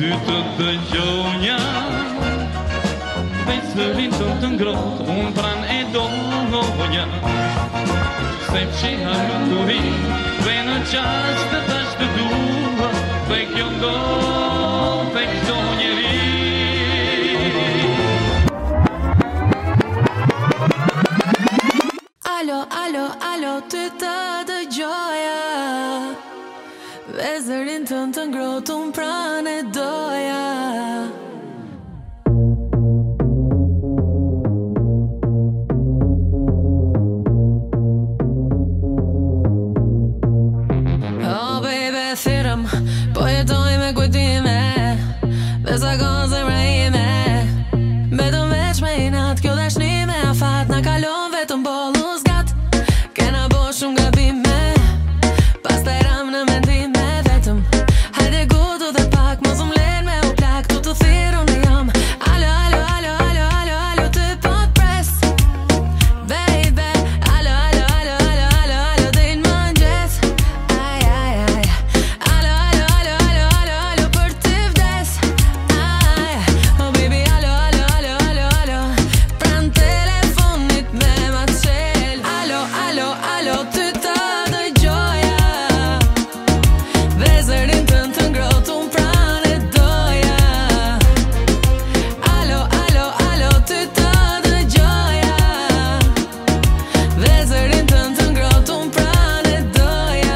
ty të dëgjonja Veç zërin të ngrot Unë pran e doja Se fshiha lukuri Dhe në qas të tash të dua Dhe kjo ndo Dhe këto njeri Alo, alo, alo, ty të dëgjoja Vezërin të ngrot, unë pran e doja Oh baby, thirëm, po jetoj me kujtime Besa konë zemra ime Betëm veç me inat, kjo dashni me afat Na kalon vetëm bollu zgat Kena bo shumë gabime Pastaj ram në mendime vetëm Hajde gudu dhe pak Mos më len me u plak Tu të thiru në jam Alo, alo, alo, alo, alo, alo Ty po t'pres Baby Alo, alo, alo, alo, alo, alo Din më njës Aj, aj, aj Alo, alo, alo, alo, alo, alo Për ty vdes Aj, oh baby Alo, alo, alo, alo, alo Pran telefonit me ma t'qel Alo, alo, alo Ty të dëgjoja Vezërin të ngrot Unë pran e doja Alo, alo, alo Ty të dëgjoja Vezërin të ngrot Unë pran e doja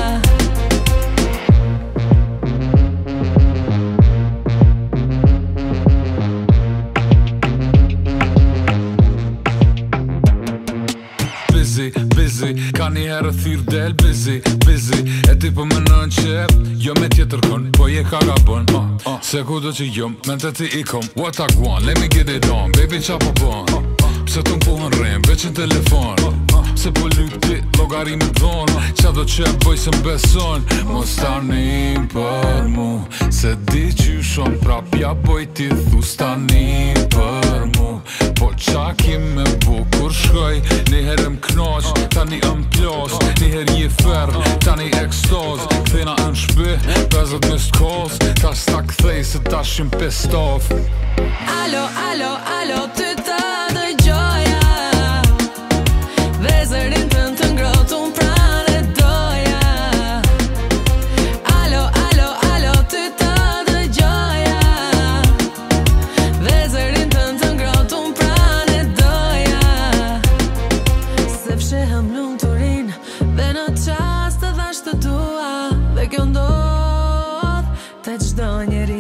Busy, busy, ka një herë thyrë del busy, busy E ti po më nën që jo me tjetër kon Po je ka gabon, se ku do që jom Men të ti i kom, what I want, let me get it on Baby qa po bon Pse të m'puhën rem, veç në telefon Se po lyti, logarimi dhon Qa do që boj se m'beson Mos t'anim për mu Se di që shon prapja boj ti thus t'anim për mu Po qa ki me bu kur shkoj Njëherë m'knoq, tani m'plos Njëherë je fer, tani ekstoz Kthena në shpi, 50 missed calls Ta s'ta kthej se ta shim pissed off Alo, alo, alo Ty të dëgjoja Vezërin të ngrot Unë pran e doja Alo, alo, alo Ty të dëgjoja Vezërin të ngrot Unë pran e doja Se fshehem lung të rin Dhe në qast të dhash të dua Dhe kjo ndodh Të gjdo njeri